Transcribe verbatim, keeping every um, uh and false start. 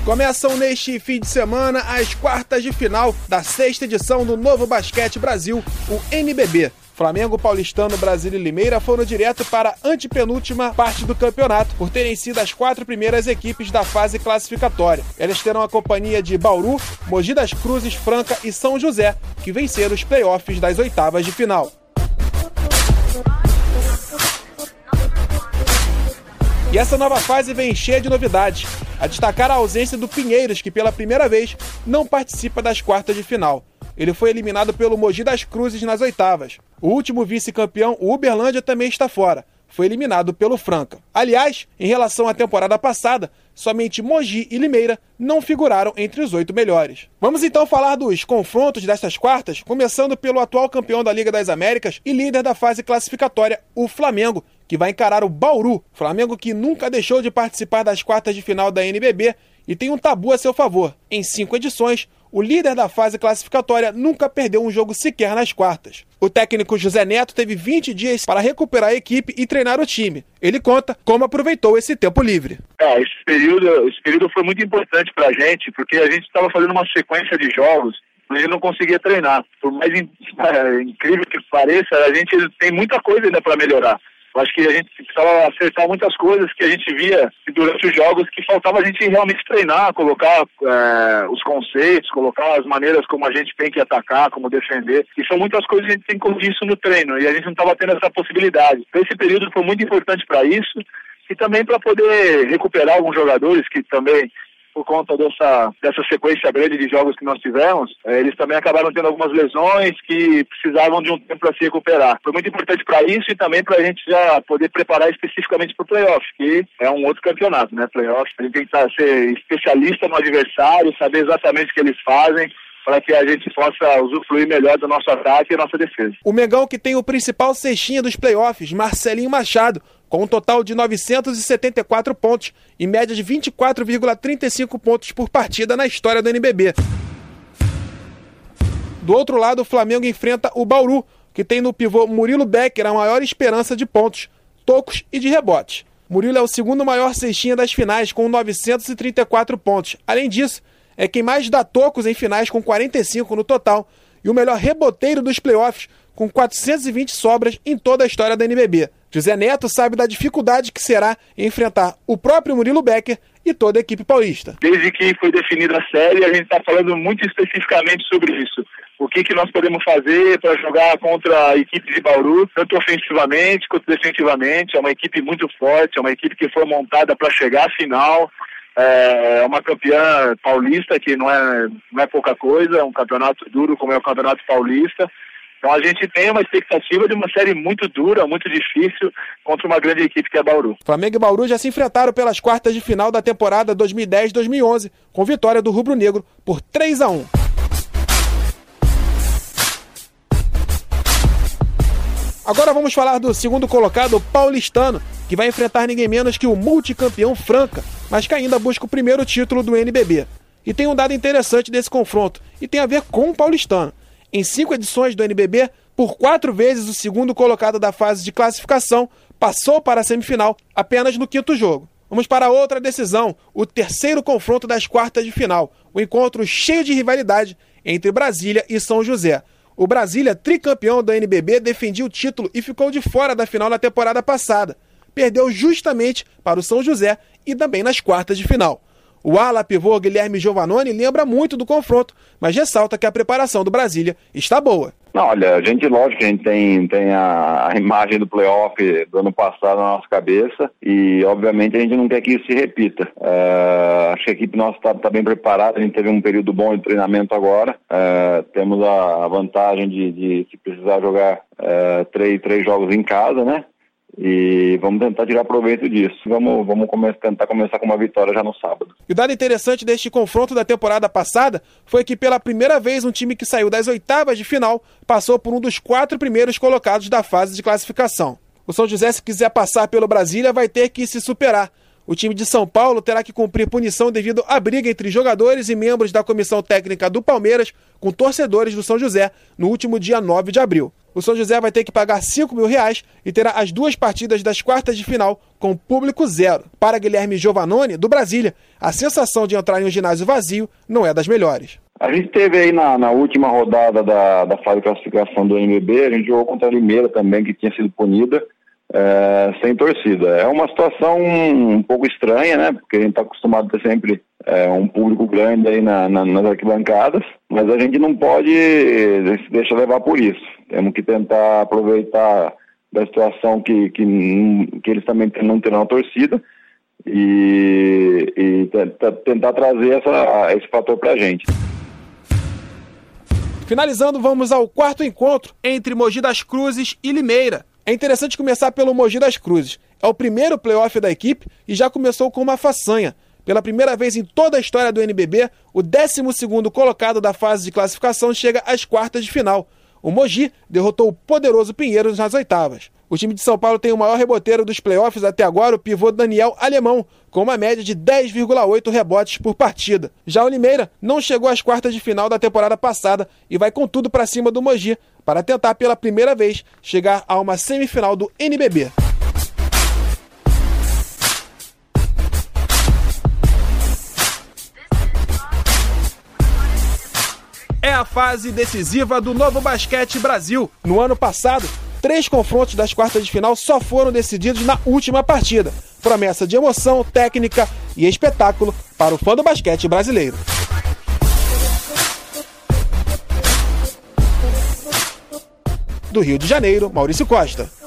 Começam neste fim de semana as quartas de final da sexta edição do Novo Basquete Brasil, o N B B. Flamengo, Paulistano, Brasília e Limeira foram direto para a antepenúltima parte do campeonato, por terem sido as quatro primeiras equipes da fase classificatória. Elas terão a companhia de Bauru, Mogi das Cruzes, Franca e São José, que venceram os playoffs das oitavas de final. E essa nova fase vem cheia de novidades, a destacar a ausência do Pinheiros, que pela primeira vez não participa das quartas de final. Ele foi eliminado pelo Mogi das Cruzes nas oitavas. O último vice-campeão, o Uberlândia, também está fora. Foi eliminado pelo Franca. Aliás, em relação à temporada passada, somente Mogi e Limeira não figuraram entre os oito melhores. Vamos então falar dos confrontos destas quartas, começando pelo atual campeão da Liga das Américas e líder da fase classificatória, o Flamengo, que vai encarar o Bauru. Flamengo que nunca deixou de participar das quartas de final da N B B e tem um tabu a seu favor. Em cinco edições, o líder da fase classificatória nunca perdeu um jogo sequer nas quartas. O técnico José Neto teve vinte dias para recuperar a equipe e treinar o time. Ele conta como aproveitou esse tempo livre. É, esse período, esse período foi muito importante pra gente, porque a gente estava fazendo uma sequência de jogos e a gente não conseguia treinar. Por mais in, é, incrível que pareça, a gente tem muita coisa ainda para melhorar. Eu acho que a gente precisava acertar muitas coisas que a gente via durante os jogos, que faltava a gente realmente treinar, colocar é, os conceitos, colocar as maneiras como a gente tem que atacar, como defender. E são muitas coisas que a gente tem que corrigir isso no treino, e a gente não estava tendo essa possibilidade. Então esse período foi muito importante para isso, e também para poder recuperar alguns jogadores que também, por conta dessa, dessa sequência grande de jogos que nós tivemos, eh, eles também acabaram tendo algumas lesões que precisavam de um tempo para se recuperar. Foi muito importante para isso e também para a gente já poder preparar especificamente para o playoff, que é um outro campeonato, né? Playoff, a gente tem que ser especialista no adversário, saber exatamente o que eles fazem, para que a gente possa usufruir melhor do nosso ataque e da nossa defesa. O Mengão, que tem o principal cestinha dos playoffs, Marcelinho Machado, com um total de novecentos e setenta e quatro pontos e média de vinte e quatro vírgula trinta e cinco pontos por partida na história do N B B. Do outro lado, o Flamengo enfrenta o Bauru, que tem no pivô Murilo Becker a maior esperança de pontos, tocos e de rebotes. Murilo é o segundo maior cestinha das finais, com novecentos e trinta e quatro pontos. Além disso, é quem mais dá tocos em finais, com quarenta e cinco no total, e o melhor reboteiro dos playoffs, com quatrocentas e vinte sobras em toda a história da N B B. José Neto sabe da dificuldade que será enfrentar o próprio Murilo Becker e toda a equipe paulista. Desde que foi definida a série, a gente está falando muito especificamente sobre isso. O que, que nós podemos fazer para jogar contra a equipe de Bauru, tanto ofensivamente quanto defensivamente. É uma equipe muito forte, é uma equipe que foi montada para chegar à final. É uma campeã paulista, que não é, não é pouca coisa, é um campeonato duro como é o Campeonato Paulista. Então a gente tem uma expectativa de uma série muito dura, muito difícil, contra uma grande equipe que é Bauru. Flamengo e Bauru já se enfrentaram pelas quartas de final da temporada dois mil e dez dois mil e onze, com vitória do rubro-negro por três a um. Agora vamos falar do segundo colocado, o Paulistano, que vai enfrentar ninguém menos que o multicampeão Franca, mas que ainda busca o primeiro título do N B B. E tem um dado interessante desse confronto, e tem a ver com o Paulistano. Em cinco edições do N B B, por quatro vezes o segundo colocado da fase de classificação passou para a semifinal apenas no quinto jogo. Vamos para outra decisão, o terceiro confronto das quartas de final, o encontro cheio de rivalidade entre Brasília e São José. O Brasília, tricampeão da N B B, defendia o título e ficou de fora da final na temporada passada. Perdeu justamente para o São José e também nas quartas de final. O ala pivô Guilherme Giovannoni lembra muito do confronto, mas ressalta que a preparação do Brasília está boa. Não, olha, a gente, lógico, a gente tem, tem a, a imagem do playoff do ano passado na nossa cabeça e, obviamente, a gente não quer que isso se repita. É, acho que a equipe nossa está tá bem preparada, a gente teve um período bom de treinamento agora, é, temos a, a vantagem de, de, se precisar jogar é, três, três jogos em casa, né? E vamos tentar tirar proveito disso. Vamos, vamos come- tentar começar com uma vitória já no sábado. E o dado interessante deste confronto da temporada passada foi que pela primeira vez um time que saiu das oitavas de final passou por um dos quatro primeiros colocados da fase de classificação. O São José, se quiser passar pelo Brasília, vai ter que se superar. O time de São Paulo terá que cumprir punição devido à briga entre jogadores e membros da comissão técnica do Palmeiras com torcedores do São José no último dia nove de abril. O São José vai ter que pagar cinco mil reais e terá as duas partidas das quartas de final com público zero. Para Guilherme Giovannone, do Brasília, a sensação de entrar em um ginásio vazio não é das melhores. A gente teve aí na, na última rodada da, da fase de classificação do N B B, a gente jogou contra a Limeira também, que tinha sido punida, é, sem torcida. É uma situação um, um pouco estranha, né? Porque a gente está acostumado a ter sempre é, um público grande aí na, na, nas arquibancadas, mas a gente não pode se deixar levar por isso. Temos que tentar aproveitar da situação que, que, que eles também não terão a torcida e, e tentar, tentar trazer essa, esse fator para a gente. Finalizando, vamos ao quarto encontro entre Mogi das Cruzes e Limeira. É interessante começar pelo Mogi das Cruzes. É o primeiro playoff da equipe e já começou com uma façanha. Pela primeira vez em toda a história do N B B, o décimo segundo colocado da fase de classificação chega às quartas de final. O Mogi derrotou o poderoso Pinheiros nas oitavas. O time de São Paulo tem o maior reboteiro dos playoffs até agora, o pivô Daniel Alemão, com uma média de dez vírgula oito rebotes por partida. Já o Limeira não chegou às quartas de final da temporada passada e vai com tudo para cima do Mogi, para tentar pela primeira vez chegar a uma semifinal do N B B. É a fase decisiva do Novo Basquete Brasil. No ano passado, três confrontos das quartas de final só foram decididos na última partida. Promessa de emoção, técnica e espetáculo para o fã do basquete brasileiro. Do Rio de Janeiro, Maurício Costa.